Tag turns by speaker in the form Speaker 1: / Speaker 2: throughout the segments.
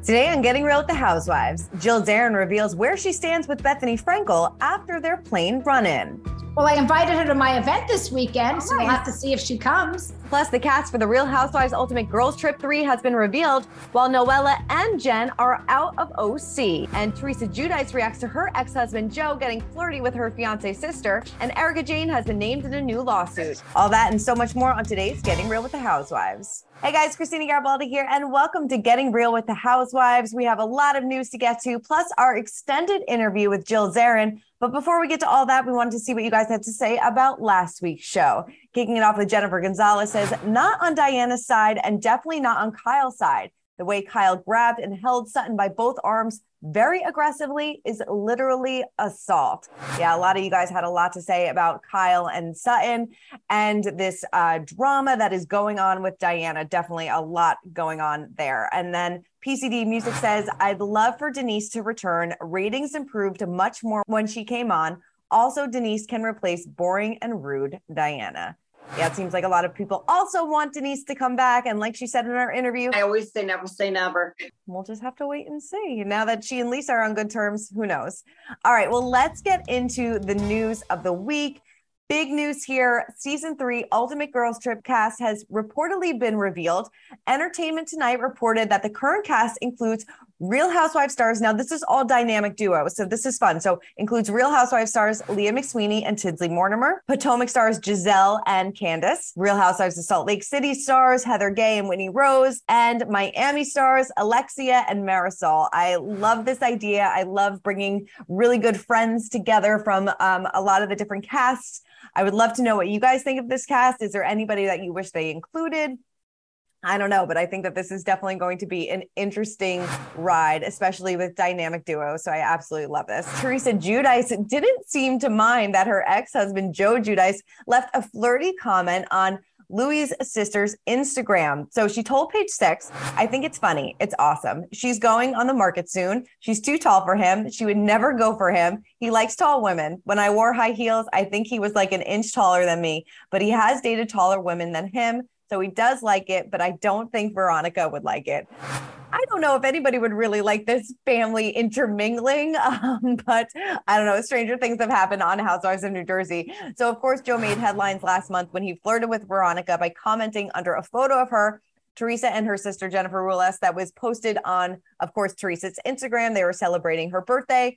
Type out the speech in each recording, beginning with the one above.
Speaker 1: Today on Getting Real with the Housewives, Jill Zarin reveals where she stands with Bethany Frankel after their plane run-in.
Speaker 2: Well, I invited her to my event this weekend, so we'll have to see if she comes.
Speaker 1: Plus, the cast for The Real Housewives Ultimate Girls Trip 3 has been revealed, while Noella and Jen are out of OC. And Teresa Giudice reacts to her ex-husband Joe getting flirty with her fiance's sister, and Erika Jayne has been named in a new lawsuit. All that and so much more on today's Getting Real with the Housewives. Hey guys, Christina Garibaldi here, and welcome to Getting Real with the Housewives. We have a lot of news to get to, plus our extended interview with Jill Zarin. But before we get to all that, we wanted to see what you guys had to say about last week's show. Kicking it off with Jennifer Gonzalez says, not on Diana's side and definitely not on Kyle's side. The way Kyle grabbed and held Sutton by both arms very aggressively is literally assault. Yeah, a lot of you guys had a lot to say about Kyle and Sutton and this drama that is going on with Diana. Definitely a lot going on there. And then PCD Music says, I'd love for Denise to return. Ratings improved much more when she came on. Also, Denise can replace boring and rude Diana. Yeah, it seems like a lot of people also want Denise to come back. And like she said in our interview,
Speaker 3: I always say never say never.
Speaker 1: We'll just have to wait and see. Now that she and Lisa are on good terms, who knows? All right, well, let's get into the news of the week. Big news here. Season 3 Ultimate Girls Trip cast has reportedly been revealed. Entertainment Tonight reported that the current cast includes Real Housewives stars. Now, this is all dynamic duos, so this is fun. So includes Real Housewives stars Leah McSweeney and Tinsley Mortimer, Potomac stars Giselle and Candace, Real Housewives of Salt Lake City stars Heather Gay and Whitney Rose, and Miami stars Alexia and Marisol. I love this idea. I love bringing really good friends together from a lot of the different casts. I would love to know what you guys think of this cast. Is there anybody that you wish they included? I don't know, but I think that this is definitely going to be an interesting ride, especially with dynamic duos. So I absolutely love this. Teresa Giudice didn't seem to mind that her ex-husband, Joe Giudice, left a flirty comment on Louis' sister's Instagram. So she told Page Six, I think it's funny. It's awesome. She's going on the market soon. She's too tall for him. She would never go for him. He likes tall women. When I wore high heels, I think he was like an inch taller than me, but he has dated taller women than him. So he does like it, but I don't think Veronica would like it. I don't know if anybody would really like this family intermingling, but I don't know. Stranger things have happened on Housewives of New Jersey. So, of course, Joe made headlines last month when he flirted with Veronica by commenting under a photo of her, Teresa and her sister, Jennifer Rules, that was posted on, of course, Teresa's Instagram. They were celebrating her birthday.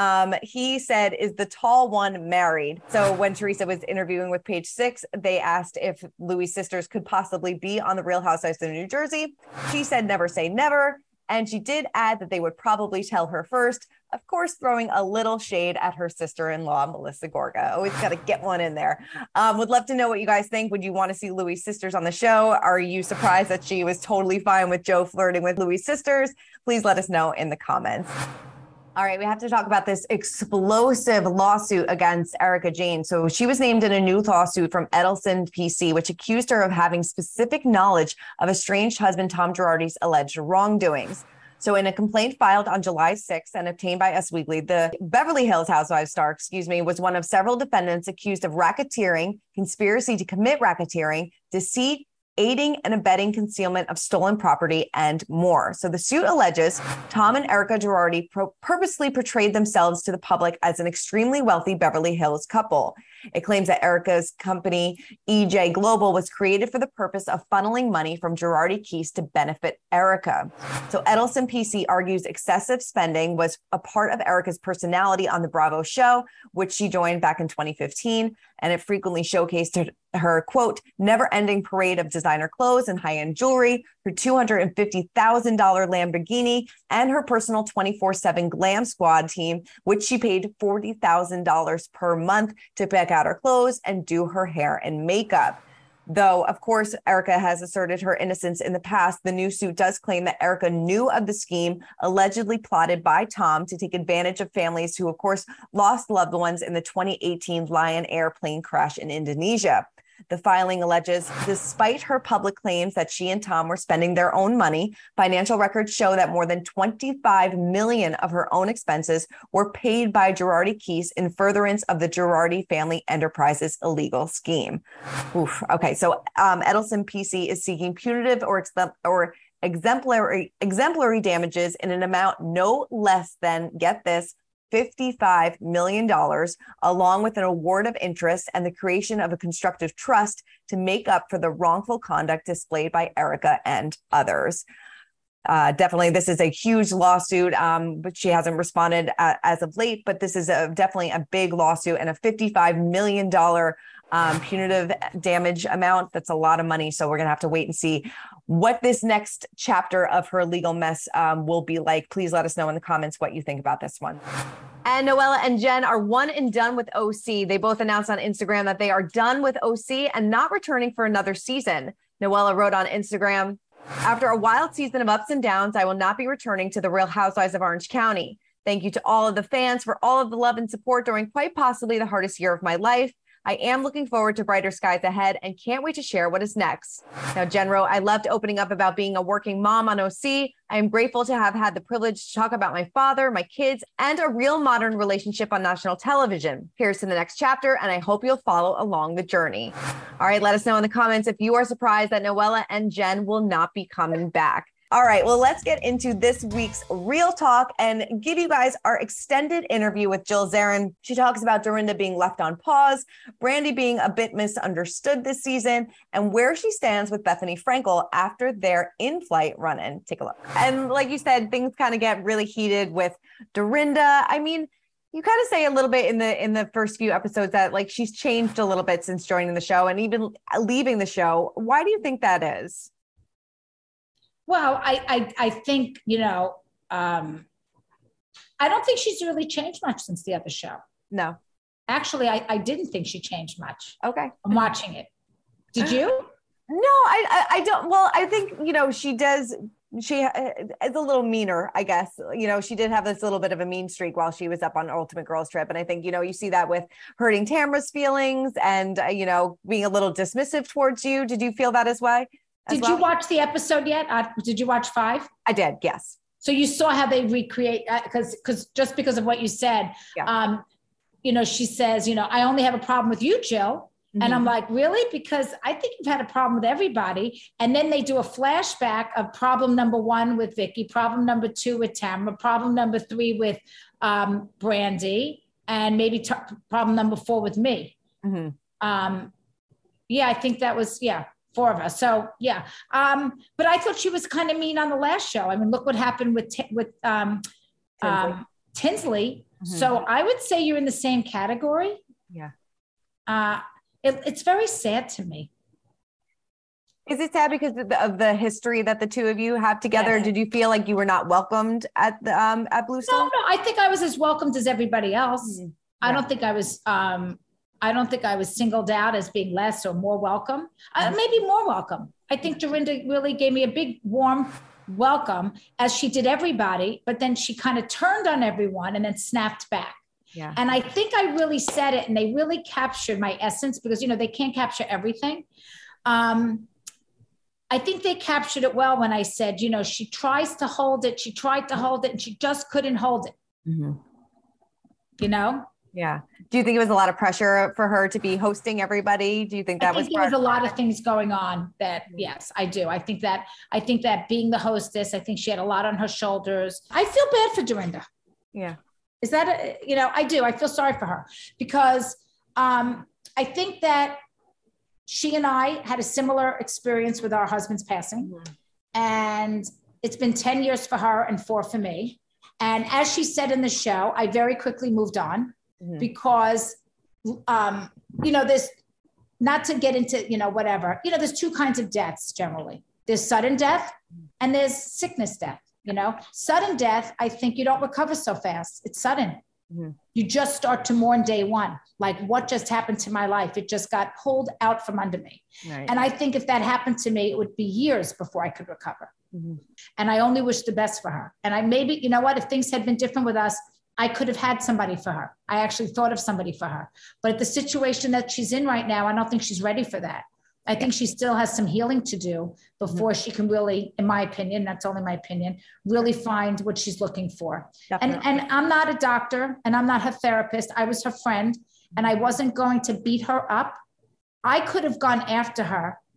Speaker 1: He said, is the tall one married? So when Teresa was interviewing with Page Six, they asked if Louis' sisters could possibly be on The Real Housewives of New Jersey. She said, never say never. And she did add that they would probably tell her first, of course, throwing a little shade at her sister-in-law, Melissa Gorga. Always got to get one in there. Would love to know what you guys think. Would you want to see Louis' sisters on the show? Are you surprised that she was totally fine with Joe flirting with Louis' sisters? Please let us know in the comments. All right, we have to talk about this explosive lawsuit against Erika Jayne. So she was named in a new lawsuit from Edelson PC, which accused her of having specific knowledge of estranged husband Tom Girardi's alleged wrongdoings. So in a complaint filed on July 6th and obtained by Us Weekly, the Beverly Hills Housewives star, was one of several defendants accused of racketeering, conspiracy to commit racketeering, deceit, aiding and abetting concealment of stolen property, and more. So the suit alleges Tom and Erika Girardi purposely portrayed themselves to the public as an extremely wealthy Beverly Hills couple. It claims that Erika's company, EJ Global, was created for the purpose of funneling money from Girardi Keese to benefit Erika. So Edelson PC argues excessive spending was a part of Erika's personality on the Bravo show, which she joined back in 2015, and it frequently showcased her, quote, never-ending parade of designer clothes and high-end jewelry, her $250,000 Lamborghini, and her personal 24/7 glam squad team, which she paid $40,000 per month to pick out her clothes and do her hair and makeup. Though, of course, Erika has asserted her innocence in the past, the new suit does claim that Erika knew of the scheme allegedly plotted by Tom to take advantage of families who, of course, lost loved ones in the 2018 Lion Air plane crash in Indonesia. The filing alleges, despite her public claims that she and Tom were spending their own money, financial records show that more than $25 million of her own expenses were paid by Girardi Keese in furtherance of the Girardi Family Enterprises illegal scheme. Oof. Okay, so Edelson PC is seeking punitive or exemplary damages in an amount no less than, get this, $55 million, along with an award of interest and the creation of a constructive trust to make up for the wrongful conduct displayed by Erika and others. Definitely, this is a huge lawsuit, but she hasn't responded as of late. But this is definitely a big lawsuit and a $55 million punitive damage amount. That's a lot of money. So we're going to have to wait and see what this next chapter of her legal mess will be like. Please let us know in the comments what you think about this one. And Noella and Jen are one and done with OC. They both announced on Instagram that they are done with OC and not returning for another season. Noella wrote on Instagram, "After a wild season of ups and downs, I will not be returning to the Real Housewives of Orange County. Thank you to all of the fans for all of the love and support during quite possibly the hardest year of my life. I am looking forward to brighter skies ahead and can't wait to share what is next." Now, Jen wrote, "I loved opening up about being a working mom on OC. I am grateful to have had the privilege to talk about my father, my kids, and a real modern relationship on national television. Here's to the next chapter, and I hope you'll follow along the journey." All right, let us know in the comments if you are surprised that Noella and Jen will not be coming back. All right, well, let's get into this week's Real Talk and give you guys our extended interview with Jill Zarin. She talks about Dorinda being left on pause, Brandi being a bit misunderstood this season, and where she stands with Bethenny Frankel after their in-flight run-in. Take a look. And like you said, things kind of get really heated with Dorinda. I mean, you kind of say a little bit in the first few episodes that like she's changed a little bit since joining the show and even leaving the show. Why do you think that is?
Speaker 2: Well, I think, I don't think she's really changed much since the other show.
Speaker 1: No.
Speaker 2: Actually, I didn't think she changed much.
Speaker 1: Okay.
Speaker 2: I'm watching it. Did you?
Speaker 1: No, I don't. Well, I think, she does. She is a little meaner, I guess. She did have this little bit of a mean streak while she was up on Ultimate Girls Trip. And I think, you see that with hurting Tamra's feelings and, being a little dismissive towards you. Did you feel that as well?
Speaker 2: Did you watch the episode yet? Did you watch 5?
Speaker 1: I did, yes.
Speaker 2: So you saw how they recreate, because of what you said,
Speaker 1: yeah.
Speaker 2: She says, I only have a problem with you, Jill. Mm-hmm. And I'm like, really? Because I think you've had a problem with everybody. And then they do a flashback of problem number 1 with Vicky, problem number 2 with Tamra, problem number 3 with Brandi, and maybe problem number 4 with me. Mm-hmm. I think that was, 4 of us. So yeah. But I thought she was kind of mean on the last show. I mean, look what happened with Tinsley. Mm-hmm. So I would say you're in the same category.
Speaker 1: Yeah.
Speaker 2: It's very sad to me.
Speaker 1: Is it sad because of the history that the two of you have together? Yeah. Did you feel like you were not welcomed at Bluestone?
Speaker 2: No, I think I was as welcomed as everybody else. Mm-hmm. Yeah. I don't think I was singled out as being less or more welcome. Maybe more welcome. I think Dorinda really gave me a big, warm welcome, as she did everybody, but then she kind of turned on everyone and then snapped back.
Speaker 1: Yeah.
Speaker 2: And I think I really said it, and they really captured my essence because, they can't capture everything. I think they captured it well when I said, she tries to hold it. She tried to hold it and she just couldn't hold it. Mm-hmm.
Speaker 1: Yeah. Do you think it was a lot of pressure for her to be hosting everybody? Do you think that
Speaker 2: there was a lot of things going on that, yes, I do. I think that being the hostess, I think she had a lot on her shoulders. I feel bad for Dorinda.
Speaker 1: Yeah.
Speaker 2: Is that, I do. I feel sorry for her because I think that she and I had a similar experience with our husband's passing. Mm-hmm. And it's been 10 years for her and 4 for me. And as she said in the show, I very quickly moved on. Mm-hmm. Because, there's not to get into, whatever, there's 2 kinds of deaths generally. There's sudden death and there's sickness death, Sudden death, I think you don't recover so fast. It's sudden. Mm-hmm. You just start to mourn day one. Like, what just happened to my life? It just got pulled out from under me. Right. And I think if that happened to me, it would be years before I could recover. Mm-hmm. And I only wish the best for her. And I maybe, if things had been different with us, I could have had somebody for her. I actually thought of somebody for her. But the situation that she's in right now, I don't think she's ready for that. I think she still has some healing to do before she can really, in my opinion, that's only my opinion, really find what she's looking for. And I'm not a doctor and I'm not her therapist. I was her friend and I wasn't going to beat her up. I could have gone after her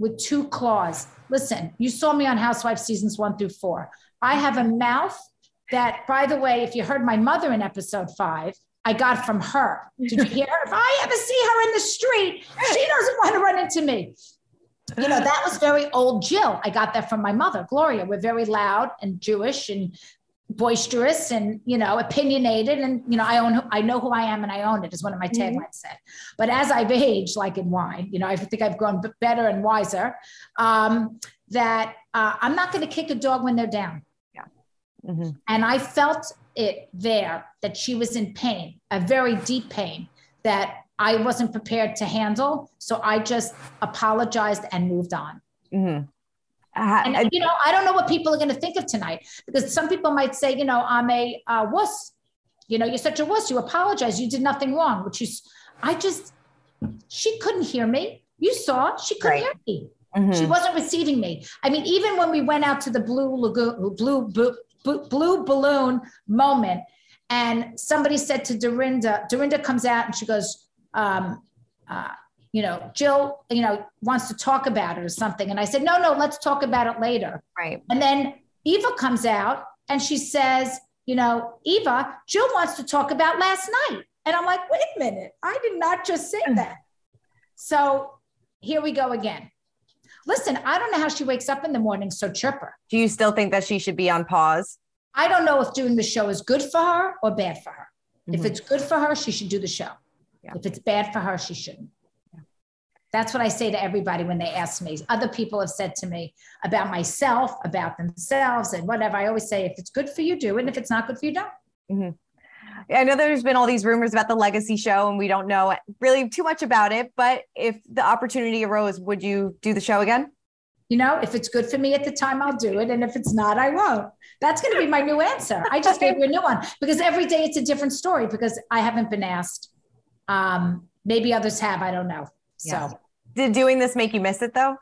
Speaker 2: with 2 claws. Listen, you saw me on Housewives seasons 1 through 4. I have a mouth that, by the way, if you heard my mother in episode 5, I got from her. Did you hear her? If I ever see her in the street, she doesn't want to run into me. You know, that was very old Jill. I got that from my mother, Gloria. We're very loud and Jewish and boisterous and, you know, opinionated. And, you know, I know who I am and I own it, is one of my taglines said. But as I've aged, like in wine, you know, I think I've grown better and wiser, that I'm not going to kick a dog when they're down.
Speaker 1: Yeah. Mm-hmm.
Speaker 2: And I felt it there, that she was in pain, a very deep pain that I wasn't prepared to handle. So I just apologized and moved on.
Speaker 1: Mm-hmm.
Speaker 2: And, you know, I don't know what people are going to think of tonight, because some people might say, you know, I'm a wuss. You know, you're such a wuss. You apologize. You did nothing wrong, she couldn't hear me. You saw, she couldn't hear me. Mm-hmm. She wasn't receiving me. I mean, even when we went out to the blue balloon moment, and somebody said to Dorinda comes out and she goes, you know, Jill, you know, wants to talk about it or something. And I said, no, let's talk about it later.
Speaker 1: Right.
Speaker 2: And then Eva comes out and she says, you know, Eva, Jill wants to talk about last night. And I'm like, wait a minute, I did not just say that. So here we go again. Listen, I don't know how she wakes up in the morning so chipper.
Speaker 1: Do you still think that she should be on pause?
Speaker 2: I don't know if doing the show is good for her or bad for her. Mm-hmm. If it's good for her, she should do the show. Yeah. If it's bad for her, she shouldn't. Yeah. That's what I say to everybody when they ask me. Other people have said to me about myself, about themselves, and whatever. I always say, if it's good for you, do it. And if it's not good for you, don't.
Speaker 1: Mm-hmm. I know there's been all these rumors about the Legacy show, and we don't know really too much about it. But if the opportunity arose, would you do the show again?
Speaker 2: You know, if it's good for me at the time, I'll do it. And if it's not, I won't. That's going to be my new answer. I just gave you a new one, because every day it's a different story, because I haven't been asked. Maybe others have, I don't know.
Speaker 1: Yeah.
Speaker 2: So
Speaker 1: did doing this make you miss it though?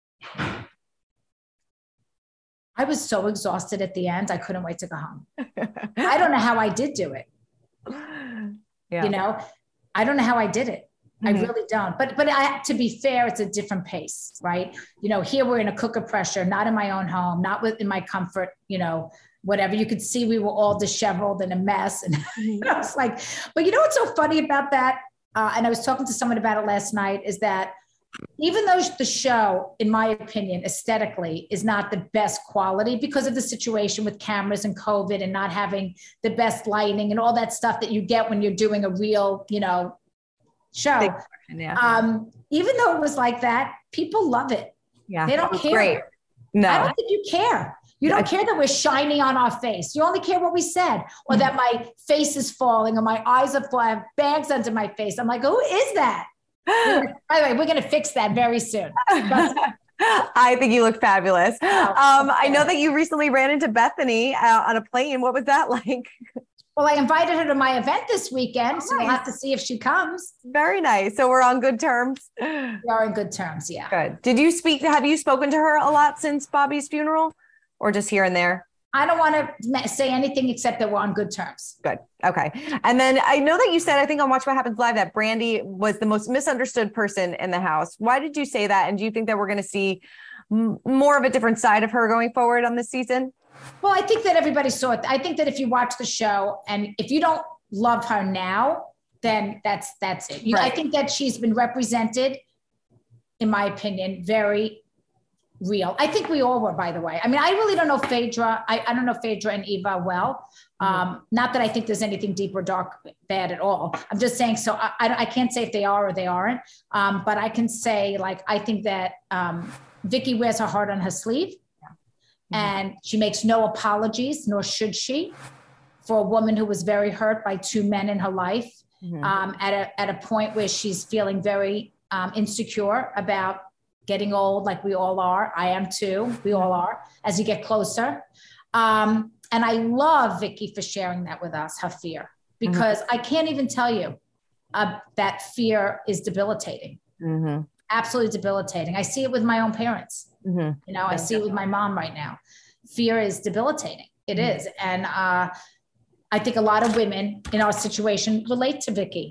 Speaker 2: I was so exhausted at the end. I couldn't wait to go home. I don't know how I did do it.
Speaker 1: Yeah.
Speaker 2: You know, I don't know how I did it. I really don't. But to be fair, it's a different pace, right? You know, here we're in a cooker pressure, not in my own home, not within my comfort, you know, whatever. You could see we were all disheveled and a mess. And I was like, but you know what's so funny about that? And I was talking to someone about it last night, is that even though the show, in my opinion, aesthetically is not the best quality because of the situation with cameras and COVID and not having the best lighting and all that stuff that you get when you're doing a real, you know, show.
Speaker 1: Yeah.
Speaker 2: Even though it was like that, people love it.
Speaker 1: Yeah.
Speaker 2: They don't care.
Speaker 1: Great. No.
Speaker 2: I don't think you care. You don't care that we're shiny on our face. You only care what we said, or that my face is falling, or my eyes are falling. I have bags under my face. I'm like, who is that? By the way, we're going to fix that very soon.
Speaker 1: I think you look fabulous. I know that you recently ran into Bethany on a plane. What was that like?
Speaker 2: Well, I invited her to my event this weekend, so we'll have to see if she comes.
Speaker 1: Very nice. So we're on good terms.
Speaker 2: We are in good terms, yeah.
Speaker 1: Good. Have you spoken to her a lot since Bobby's funeral, or just here and there?
Speaker 2: I don't want to say anything except that we're on good terms.
Speaker 1: Good. Okay. And then I know that you said, I think on Watch What Happens Live, that Brandi was the most misunderstood person in the house. Why did you say that? And do you think that we're going to see more of a different side of her going forward on this season?
Speaker 2: Well, I think that everybody saw it. I think that if you watch the show and if you don't love her now, then that's it. Right. I think that she's been represented, in my opinion, very real. I think we all were, by the way. I mean, I really don't know Phaedra. I don't know Phaedra and Eva well. Not that I think there's anything deep or dark, bad at all. I'm just saying, so I can't say if they are or they aren't. But I can say, like, I think that Vicki wears her heart on her sleeve. And she makes no apologies, nor should she, for a woman who was very hurt by 2 men in her life, at a point where she's feeling very insecure about getting old, like we all are. I am too. We all are, as you get closer. And I love Vicki for sharing that with us, her fear, because I can't even tell you that fear is debilitating. Absolutely debilitating. I see it with my own parents. You know, I see it with my mom right now. Fear is debilitating. It is. And I think a lot of women in our situation relate to Vicki.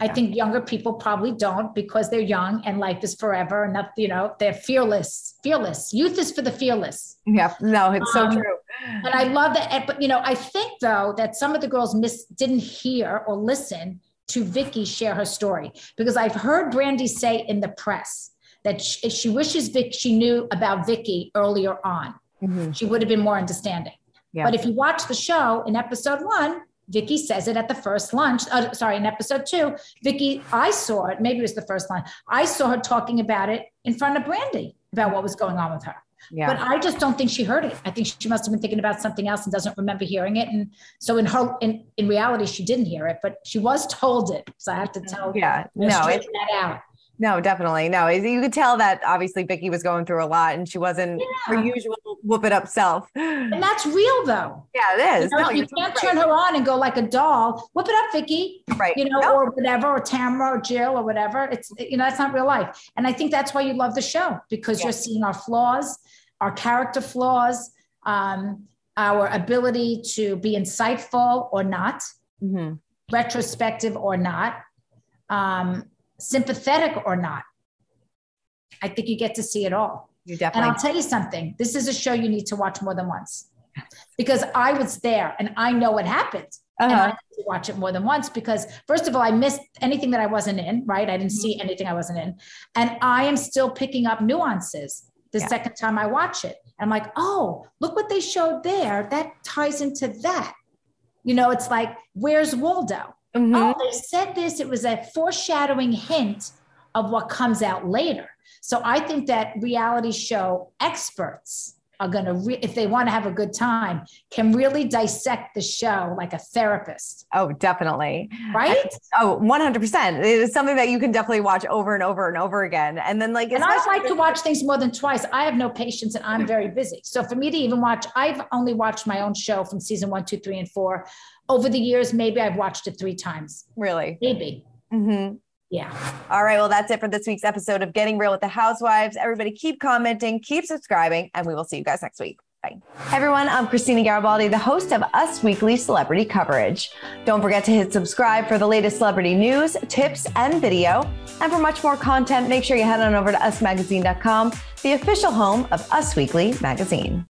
Speaker 2: I think younger people probably don't because they're young and life is forever and not, they're fearless. Youth is for the fearless.
Speaker 1: Yeah, no, it's so true.
Speaker 2: And I love that. But, I think though that some of the girls didn't hear or listen to Vicki share her story, because I've heard Brandi say in the press that she wishes she knew about Vicki earlier on. Mm-hmm. She would have been more understanding. Yeah. But if you watch the show in episode 1, Vicki says it at the first lunch. In episode 2, Vicki, I saw it. Maybe it was the first line. I saw her talking about it in front of Brandi about what was going on with her. Yeah. But I just don't think she heard it. I think she must have been thinking about something else and doesn't remember hearing it. And so in reality, she didn't hear it, but she was told it. So I have to tell straighten that out.
Speaker 1: No, definitely. No, you could tell that obviously Vicki was going through a lot and she wasn't her usual whoop it up self.
Speaker 2: And that's real though.
Speaker 1: Yeah, it is.
Speaker 2: You can't turn her on and go like a doll, whoop it up, Vicki,
Speaker 1: right.
Speaker 2: Or whatever, or Tamara or Jill or whatever. It's, that's not real life. And I think that's why you love the show, because you're seeing our flaws, our character flaws, our ability to be insightful or not, retrospective or not, sympathetic or not. I think you get to see it all.
Speaker 1: You definitely.
Speaker 2: And I'll tell you something. This is a show you need to watch more than once, because I was there and I know what happened. And I need to watch it more than once because, first of all, I missed anything that I wasn't in, right? I didn't see anything I wasn't in. And I am still picking up nuances the second time I watch it. And I'm like, oh, look what they showed there. That ties into that. It's like, where's Waldo? Mm-hmm. Oh, they said this. It was a foreshadowing hint of what comes out later. So I think that reality show experts are going to, if they want to have a good time, can really dissect the show like a therapist.
Speaker 1: Oh, definitely.
Speaker 2: Right?
Speaker 1: 100%. It is something that you can definitely watch over and over and over again. And then and
Speaker 2: I like to watch things more than twice. I have no patience and I'm very busy. So for me to even watch, I've only watched my own show from season 1, 2, 3, and 4. Over the years, maybe I've watched it 3 times.
Speaker 1: Really?
Speaker 2: Maybe.
Speaker 1: Mm-hmm.
Speaker 2: Yeah.
Speaker 1: All right. Well, that's it for this week's episode of Getting Real with the Housewives. Everybody keep commenting, keep subscribing, and we will see you guys next week. Bye. Hey everyone, I'm Christina Garibaldi, the host of Us Weekly Celebrity Coverage. Don't forget to hit subscribe for the latest celebrity news, tips, and video. And for much more content, make sure you head on over to usmagazine.com, the official home of Us Weekly Magazine.